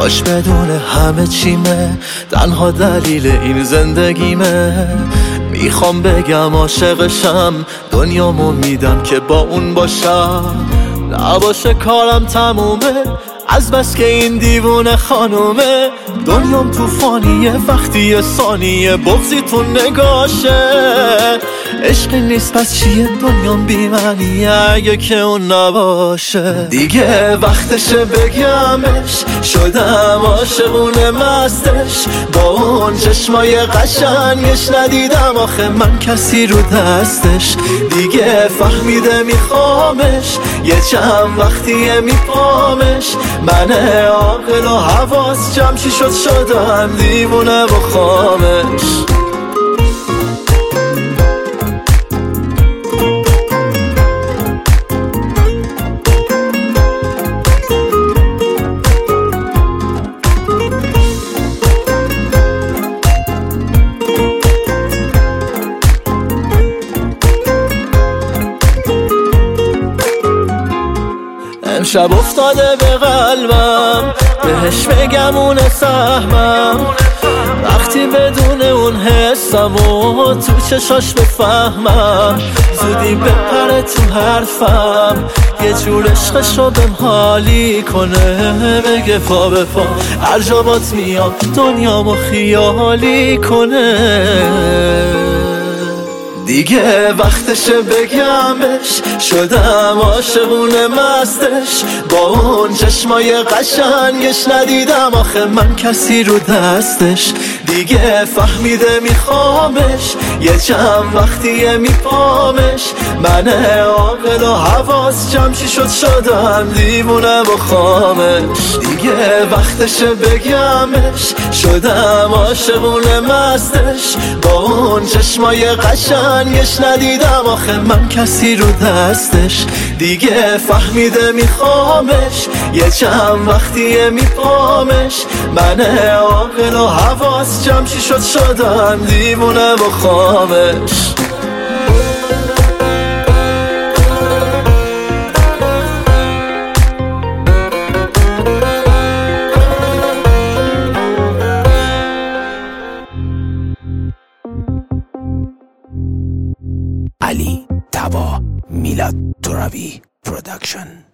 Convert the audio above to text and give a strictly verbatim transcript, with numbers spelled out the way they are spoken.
کاش بدون همه چیمه، تنها دلیل این زندگیمه. میخوام بگم عاشقشم، دنیامو میدم که با اون باشم. نباشه کارم تمومه، از بس که این دیوونه خانومه. دنیام توفانیه وقتی یه ثانیه بغضی تو نگاشه. عشقی نیست پس چیه دنیام بی‌معنیه اگه که اون نباشه. دیگه وقتشه بگمش، شدم عاشقونه مستش. با اون چشمای قشنگش ندیدم آخه من کسی رو دستش. دیگه فهمیده میخوامش، یه چند وقتیه میپامش. من عاقل و حواس جمع چی شد شدم دیوونه و خامش. امشب افتاده به قلبم، بهش بگم اون سهمم. وقتی بدون اون حسم و تو چشاش بفهمم، زودی بپره تو حرفم. یه جور عشقشو بهم حالی کنه، بگه پا به پا هر جا بات میام دنیامو خیالی کنه. دیگه وقتشه بگمش، شدم عاشقونه مستش. با اون چشمای قشنگش ندیدم آخه من کسی رو دستش. دیگه فهمیده میخوامش، یه چند وقتیه میپامش. من عاقل و حواس جمع چی شد شدم دیوونه و خامش. دیگه وقتشه بگمش، شدم عاشقونه مستش. با اون چشمای قشنگش ندیدم آخه من کسی رو دستش. دیگه فهمیده میخوامش، یه چند وقتیه میپامش. من عاقل و حواس جمع چی شد شدم دیوونه و خامش. علی تبا میلاد ترابی پروداکشن.